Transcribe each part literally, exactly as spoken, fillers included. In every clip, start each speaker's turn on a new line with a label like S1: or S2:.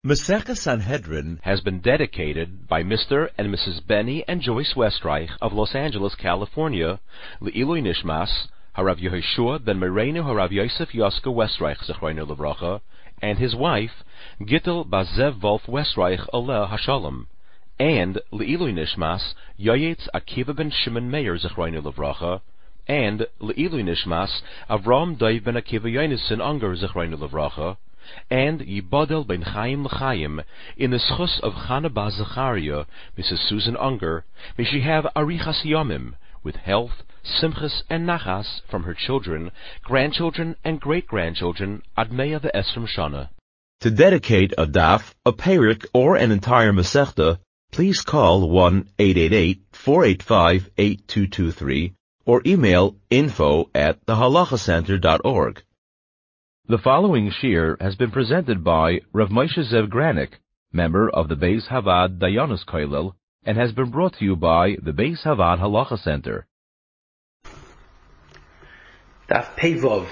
S1: Masechah Sanhedrin
S2: has been dedicated by Mister and Missus Benny and Joyce Westreich of Los Angeles, California, Le'ilui Nishmas, Harav Yehoshua ben Mereinu Harav Yosef Yoska Westreich Zechreinu Levracha, and his wife, Gittel Bazev Wolf Westreich Aleh Hashalom, and Le'ilui Nishmas, Yoyetz Akiva ben Shimon Meir Zechreinu Levracha, and Le'ilui Nishmas, Avram Dov ben Akiva Yonason Unger Zechreinu Levracha, and Yibadel ben Chaim L'Chaim, in the schus of Chana Bas Zechariah, Missus Susan Unger, may she have Arichas Yomim, with health, simchas, and nachas from her children, grandchildren, and great-grandchildren, Admeya ve'esrim Shana.
S1: To dedicate a daf, a perik, or an entire Masechta, please call one eight eight eight, four eight five, eight two two three or email info at the halacha center dot org.
S2: The following shir has been presented by Rav Moshe Zev Granik, member of the Beis Havad Dayanos Kollel, and has been brought to you by the Beis Havad Halacha Center.
S3: Daf Peivov.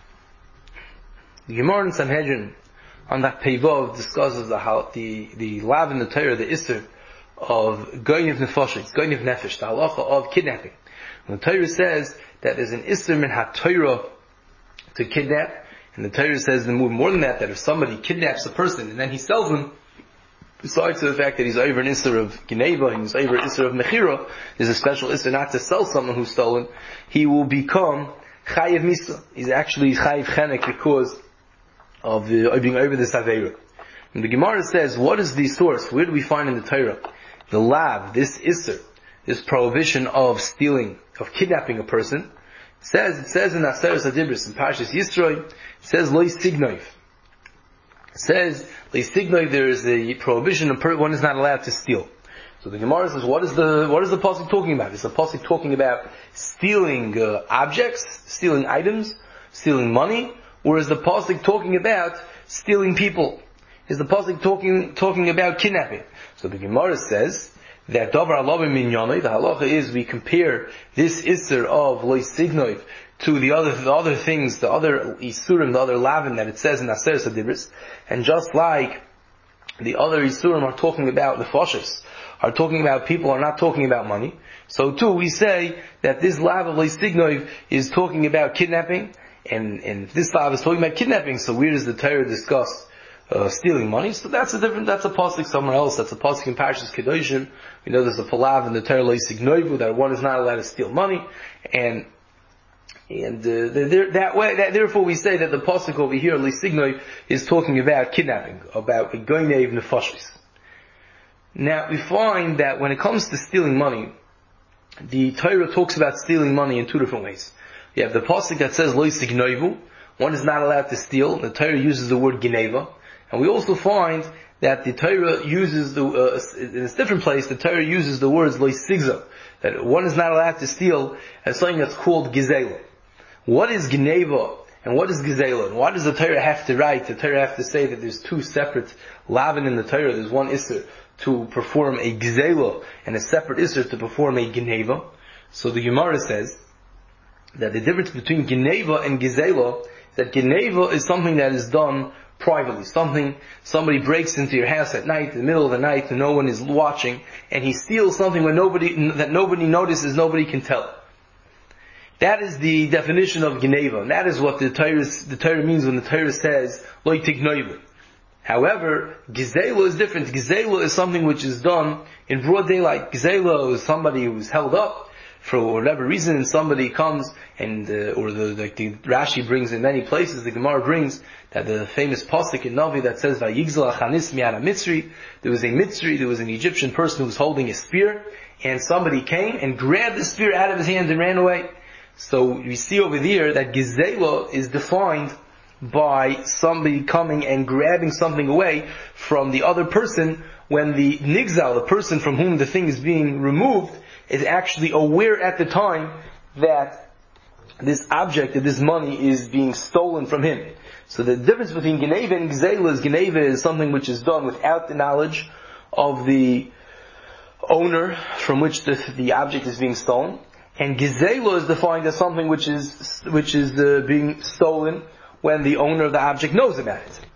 S3: The Gemara in Sanhedrin on Daf Peivov discusses the the the lav in the Torah, the Isser of Goyniv Nefesh, Goyniv Nefesh, the halacha of kidnapping. And the Torah says that there's an Isser min HaTorah to kidnap. And the Torah says more than that, that if somebody kidnaps a person and then he sells him, besides the fact that he's over an Isser of Gineva, he's over an Isser of Mechira, there's a special Isser not to sell someone who's stolen, he will become Chayiv Misa. He's actually Chayiv Chenek because of the, being over this Aveira. And the Gemara says, what is the source? Where do we find in the Torah the lav, this Isser, this prohibition of stealing, of kidnapping a person? It says, it says in Aseres Adibris, in Parshas Yisro, it says, Lo Signov. It says, Lo Signov, there is a prohibition, one is not allowed to steal. So the Gemara says, what is the, what is the pasuk talking about? Is the pasuk talking about stealing uh, objects, stealing items, stealing money, or is the pasuk talking about stealing people? Is the pasuk talking, talking about kidnapping? So the Gemara says, that davar alav minyonai, the halacha is we compare this isser of lo signov to the other the other things, the other isurim, the other lavin that it says in Aseres Adibris, and just like the other isurim are talking about the nefashos, are talking about people, are not talking about money. So too we say that this lav of lo signov is talking about kidnapping, and and this lav is talking about kidnapping. So where does the Torah discuss Uh, stealing money? So that's a different, that's a pasuk somewhere else. That's a pasuk in Parshas Kedoshim. We know there's a palav in the Torah Lo Signoivu that one is not allowed to steal money, and and uh, that way, that, therefore we say that the pasuk over here Lo Signoiv is talking about kidnapping, about goynev nefashos. Now we find that when it comes to stealing money, the Torah talks about stealing money in two different ways. You have the pasuk that says Lo Signoivu, one is not allowed to steal. The Torah uses the word gineva. And we also find that the Torah uses the, uh, in a different place, the Torah uses the words lo sigza, that one is not allowed to steal, as something that's called gizela. What is gineva and what is gizela? And why does the Torah have to write? The Torah have to say that there's two separate lavin in the Torah. There's one isser to perform a gizela and a separate isser to perform a gineva. So the Gemara says that the difference between gineva and gizela is that gineva is something that is done privately. Something, somebody breaks into your house at night, in the middle of the night, and no one is watching, and he steals something when nobody, that nobody notices, nobody can tell. That is the definition of Geneva, and that is what the Torah, the Torah means when the Torah says, Lo Tignoivu. However, Gizela is different. Gizela is something which is done in broad daylight. Gizela is somebody who is held up for whatever reason, and somebody comes and, uh, or the, the, the Rashi brings in many places, the Gemara brings that the famous pasuk in Navi that says, Vayigzal Achanis Mi'ara Mitzri, there was a Mitzri, there was an Egyptian person who was holding a spear, and somebody came and grabbed the spear out of his hand and ran away. So we see over there that Gizela is defined by somebody coming and grabbing something away from the other person when the Nigzal, the person from whom the thing is being removed, is actually aware at the time that this object, that this money is being stolen from him. So the difference between Geneva and Gzela is Geneva is something which is done without the knowledge of the owner from which the, the object is being stolen. And Gzela is defined as something which is, which is uh, being stolen when the owner of the object knows about it.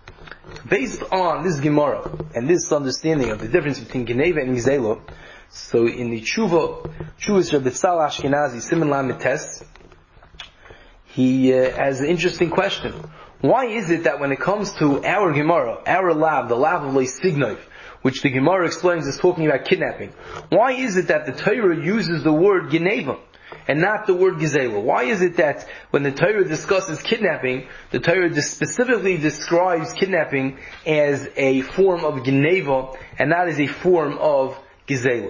S3: Based on this Gemara and this understanding of the difference between Geneva and Gzela, so in the Tshuva, Tshuva's Rabbi Tzal Ashkenazi, Siman Lamed Tes, he uh, has an interesting question. Why is it that when it comes to our Gemara, our lab, the lab of Leisignov, which the Gemara explains is talking about kidnapping, why is it that the Torah uses the word Geneva and not the word Gizela? Why is it that when the Torah discusses kidnapping, the Torah specifically describes kidnapping as a form of Geneva and not as a form of Gizela?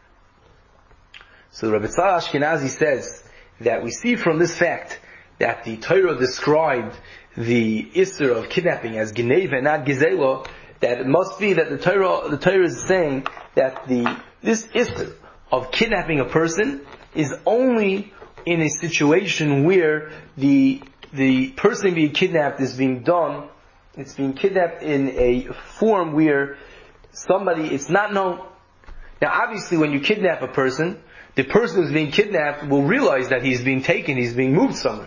S3: So Rabbi Tzal Ashkenazi says that we see from this fact that the Torah described the Isser of kidnapping as Geneva and not Gizela, that it must be that the Torah, the Torah is saying that the, this Isser of kidnapping a person is only in a situation where the, the person being kidnapped is being done, it's being kidnapped in a form where somebody, it's not known. Now obviously when you kidnap a person, the person who's being kidnapped will realize that he's being taken, he's being moved somewhere.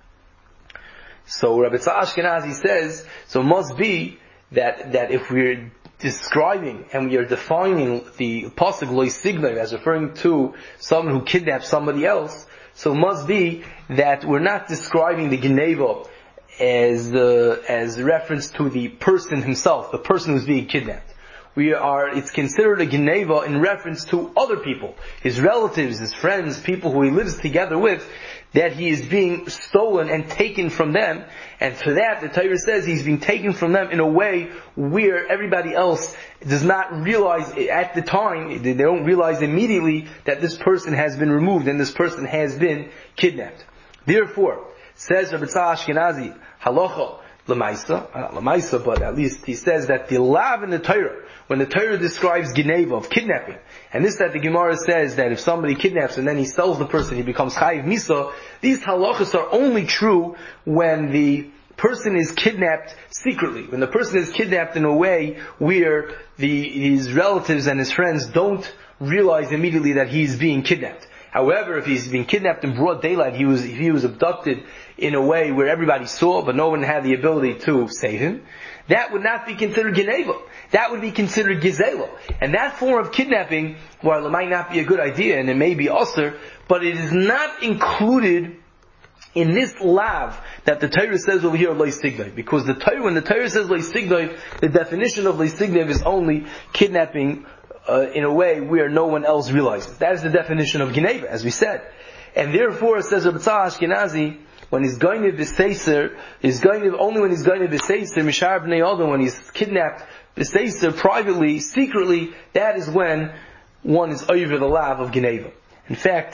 S3: So Rabbi Tzal Ashkenazi says, so it must be that, that if we're describing and we are defining the pasuk lo signav as referring to someone who kidnaps somebody else, so it must be that we're not describing the Geneva as the, as reference to the person himself, the person who's being kidnapped. We are, it's considered a Geneva in reference to other people, his relatives, his friends, people who he lives together with, that he is being stolen and taken from them. And for that, the Torah says he's being taken from them in a way where everybody else does not realize at the time, they don't realize immediately that this person has been removed and this person has been kidnapped. Therefore, says Rabbi Tzal Ashkenazi, halacha, Lamaisa, not Lamaisa, but at least he says that the lav in the Torah, when the Torah describes Geneva, of kidnapping, and this that the Gemara says that if somebody kidnaps and then he sells the person, he becomes Chayiv Misa, these halachas are only true when the person is kidnapped secretly, when the person is kidnapped in a way where the, his relatives and his friends don't realize immediately that he's being kidnapped. However, if he's being kidnapped in broad daylight, he was, if he was abducted in a way where everybody saw, but no one had the ability to save him, that would not be considered Geneva. That would be considered Gizela. And that form of kidnapping, while it might not be a good idea, and it may be usher, but it is not included in this lav that the Torah says over here, Loi Signai. Because the Torah, when the Torah says Loi Signai, the definition of Loi Signai is only kidnapping Uh, in a way where no one else realizes. That is the definition of Geneva, as we said. And therefore, it says Rabbi Tzal Ashkenazi, when he's going to B'Seiser, he's going to, only when he's going to B'Seiser, Mishar B'nei Adam, when he's kidnapped B'Seiser privately, secretly, that is when one is over the lav of Geneva. In fact,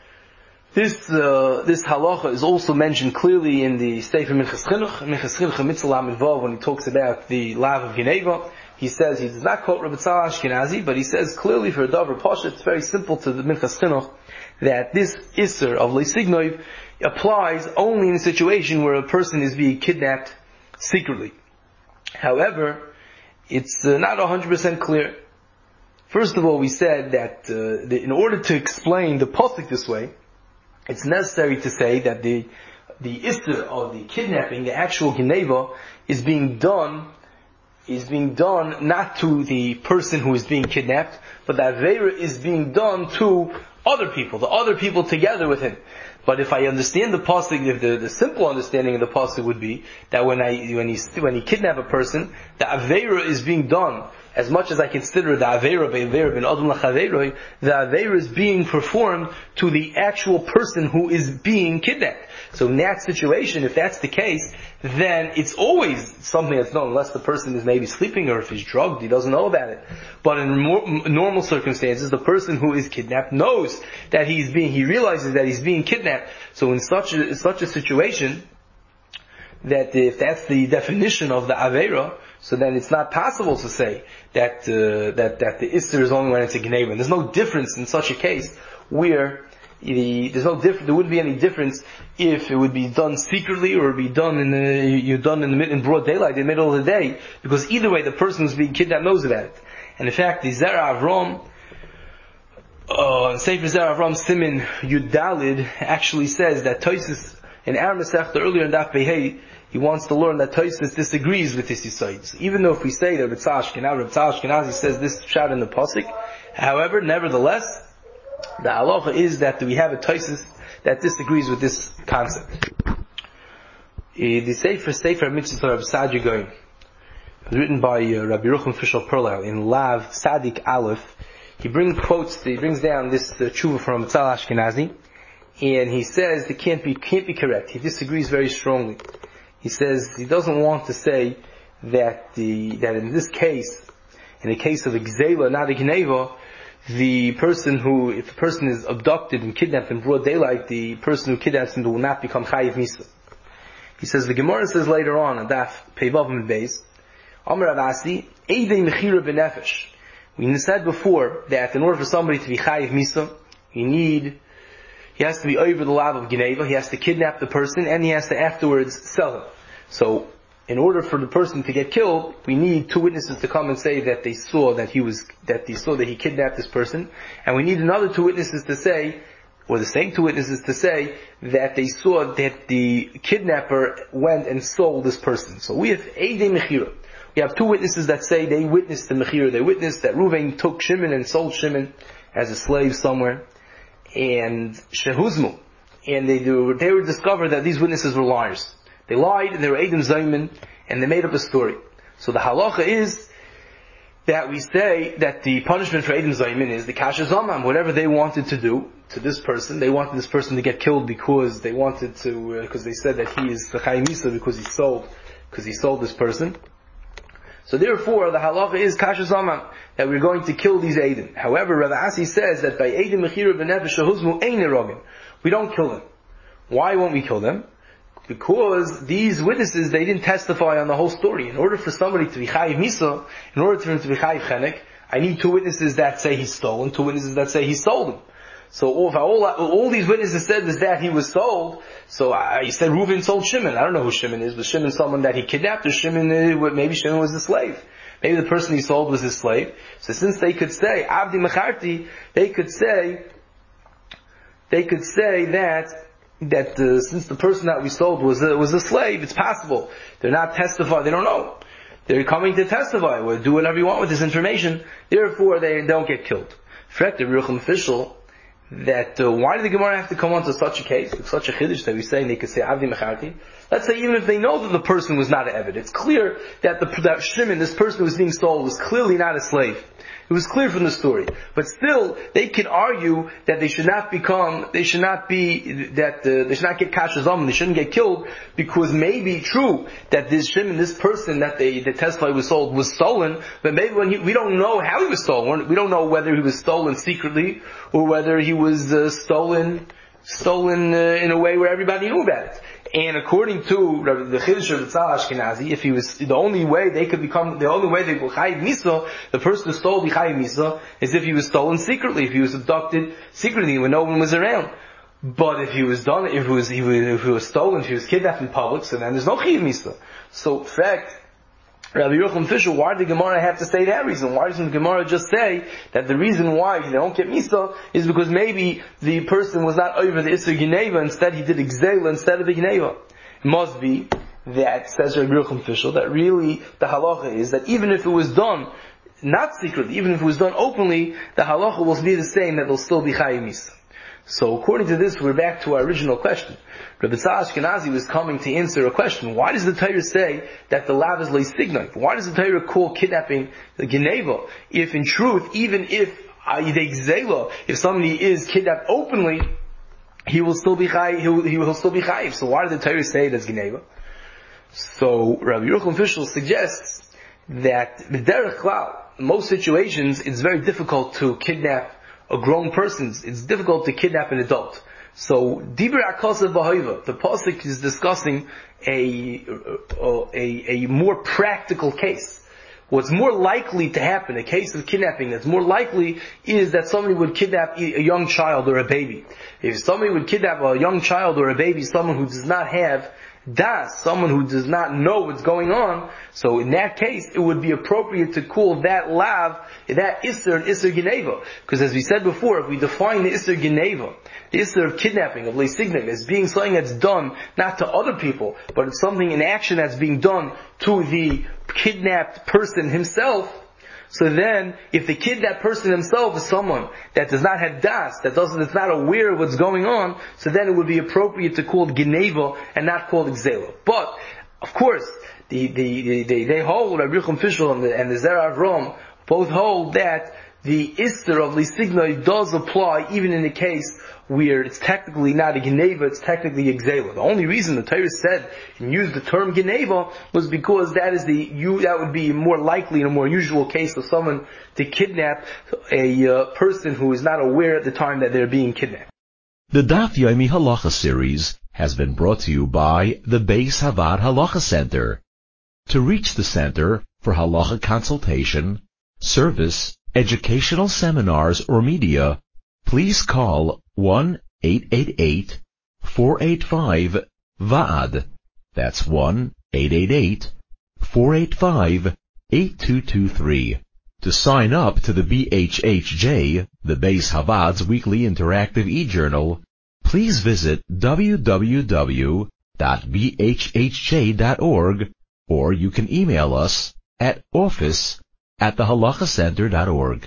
S3: this, uh, this halacha is also mentioned clearly in the Sefer Minchas Chinuch, Minchas Chinuch Mitzvah Lamed Vav, when he talks about the lav of Geneva. He says, he does not quote Rabbi Tzal Ashkenazi, but he says clearly for a Davar Pasha, it's very simple to the Minchas Chinuch, that this Isser of Leisignov applies only in a situation where a person is being kidnapped secretly. However, it's uh, not one hundred percent clear. First of all, we said that uh, the, in order to explain the pasuk this way, it's necessary to say that the the Isser of the kidnapping, the actual Geneva, is being done is being done not to the person who is being kidnapped, but the Aveira is being done to other people, the other people together with him. But if I understand the pasuk, if the, the simple understanding of the pasuk would be that when I when he when he kidnap a person, the Aveira is being done. As much as I consider the Aveira Aveira ben Adam Lachaveiroi, the Aveira is being performed to the actual person who is being kidnapped. So in that situation, if that's the case, then it's always something that's known, unless the person is maybe sleeping or if he's drugged, he doesn't know about it. But in more, normal circumstances, the person who is kidnapped knows that he's being, he realizes that he's being kidnapped. So in such a, in such a situation, that if that's the definition of the Aveira, so then it's not possible to say that uh, that that the Isser is only when it's a Geneva. There's no difference in such a case where the, there's no diff- there wouldn't be any difference if it would be done secretly or be done in the, you're done in the mid, in broad daylight, in the middle of the day, because either way the person who's being kidnapped knows about it. And in fact, the Zera Avram, uh, Sefer Zera Avram Simin Yudalid actually says that Tosis in our Masechta earlier in Daf Behei, he wants to learn that Tosfos disagrees with this Yisoid. Even though if we say that Reb Tzadok Ashkenazi, Reb Tzadok Ashkenazi says this shot in the Pasuk, however, nevertheless, the halacha is that we have a Tosfos that disagrees with this concept. The Sefer Sefer Mitzvah of Saadia Goyim, written by uh, Rabbi Rucham Fishel Perlal in Lav Tzadik Aleph. He brings quotes, he brings down this uh, tshuva from Tzal Ashkenazi, and he says it can't be, can't be correct. He disagrees very strongly. He says he doesn't want to say that the, that in this case, in the case of a gzela, not a gneva, the person who, if a person is abducted and kidnapped in broad daylight, the person who kidnaps him will not become chayiv misa. He says, the Gemara says later on, in Daf Peivav and Beis, Amar Avasi, Eidei Mechira B'Nefesh. We said before that in order for somebody to be chayiv misa, he need, he has to be over the lav of Geneva, he has to kidnap the person, and he has to afterwards sell him. So, in order for the person to get killed, we need two witnesses to come and say that they saw that he was, that they saw that he kidnapped this person, and we need another two witnesses to say, or the same two witnesses to say that they saw that the kidnapper went and sold this person. So we have Eidei Mechira. We have two witnesses that say they witnessed the Mechira. They witnessed that Reuven took Shimon and sold Shimon as a slave somewhere. And Shehuzmu. And they, do, they were discovered that these witnesses were liars. They lied, and they were Eidim Zayman, and they made up a story. So the halacha is that we say that the punishment for Eidim Zayman is the Kasha Zamam, whatever they wanted to do to this person. They wanted this person to get killed because they wanted to, uh, because they said that he is the Chaim Misa because he sold, because he sold this person. So therefore, the halacha is Kasha Zamam, that we're going to kill these Eidim. However, Rav Asi says that by Eidim Mechira B'Nefesh Shehuzmu Ein Nerogim, we don't kill them. Why won't we kill them? Because these witnesses, they didn't testify on the whole story. In order for somebody to be Chayiv Misa, in order for him to be Chayiv Chenek, I need two witnesses that say he stole, and two witnesses that say he sold him. So all, all, all these witnesses said is that he was sold, so I, he said Reuven sold Shimon. I don't know who Shimon is. Was Shimon someone that he kidnapped, or Shimon, uh, maybe Shimon was a slave. Maybe the person he sold was his slave. So since they could say, Abdi Mecharti, they could say, they could say that, that uh, since the person that we sold was a, was a slave, it's possible. They're not testifying, they don't know. They're coming to testify, or do whatever you want with this information, therefore they don't get killed. Frek the Rucham official, that uh, why did the Gemara have to come on to such a case, with such a chiddush that we're saying they could say Avdi Mecharti? Let's say even if they know that the person was not an Eved, it's clear that the that Shimon, this person who was being sold, was clearly not a slave. It was clear from the story. But still, they can argue that they should not become, they should not be, that uh, they should not get kasher zam, they shouldn't get killed, because maybe true that this Shimon, this person that they, the testify was sold, was stolen, but maybe when he, we don't know how he was stolen. We don't know whether he was stolen secretly, or whether he was uh, stolen, stolen uh, in a way where everybody knew about it. And according to the Chiddush of Tzal Ashkenazi, if he was, the only way they could become, the only way they will chayiv misa, the person who stole the chayiv misa, is if he was stolen secretly, if he was abducted secretly when no one was around. But if he was done, if he was, if he was stolen, if he was kidnapped in public, so then there's no chayiv misa. So, in fact, Rabbi Yochanan Fisher, why did the Gemara have to say that reason? Why doesn't the Gemara just say that the reason why they don't get Misa is because maybe the person was not over the Isser Geneva, instead he did Gzela instead of the Geneva? It must be that, says Rabbi Yochanan Fisher, that really the halacha is that even if it was done not secretly, even if it was done openly, the halacha will be the same, that there will still be Chayiv Misa. So according to this, we're back to our original question. Rabbi Tzal Ashkenazi was coming to answer a question. Why does the Torah say that the lav is leisignai? Why does the Torah call kidnapping the geneva? If in truth, even if uh, if somebody is kidnapped openly, he will still be chayiv. He will, he will still be chayiv. So why did the Torah say it as geneva? So Rabbi Yochanan Fishel suggests that the derech klal, in most situations, it's very difficult to kidnap a grown person. It's difficult to kidnap an adult. So, Dibur Akasav B'Hoiva, the pasuk is discussing a, a, a, a more practical case. What's more likely to happen, a case of kidnapping that's more likely, is that somebody would kidnap a young child or a baby. If somebody would kidnap a young child or a baby, someone who does not have das, someone who does not know what's going on, so in that case, it would be appropriate to call that lav, that Isser, an Isser Geneva. Because as we said before, if we define the Isser Geneva, the Isser of kidnapping, of Leisignim, as being something that's done not to other people, but it's something in action that's being done to the kidnapped person himself, so then, if the kidnapped person himself is someone that does not have das, that doesn't, that's not aware of what's going on, so then it would be appropriate to call it Geneva and not call it Gzela. But, of course, the, the, the, they hold, Rabbi Yochanan Fishel and the, and the Zera Avram both hold that the Isser of Lisigna does apply even in the case where it's technically not a Geneva, it's technically a Gzela. The only reason the Torah said and used the term Geneva was because that is the you that would be more likely in a more usual case of someone to kidnap a uh, person who is not aware at the time that they're being kidnapped.
S1: The Daf Yomi Halacha series has been brought to you by the Beis Havad Halacha Center. To reach the center for halacha consultation, service, educational seminars, or media, please call one eight eight eight, four eight five, V A D. That's one eight eight eight, four eight five, eight two two three. To sign up to the B H H J, the Beis Havad's weekly interactive e-journal, please visit w w w dot b h h j dot org, or you can email us at office at the halacha center dot org.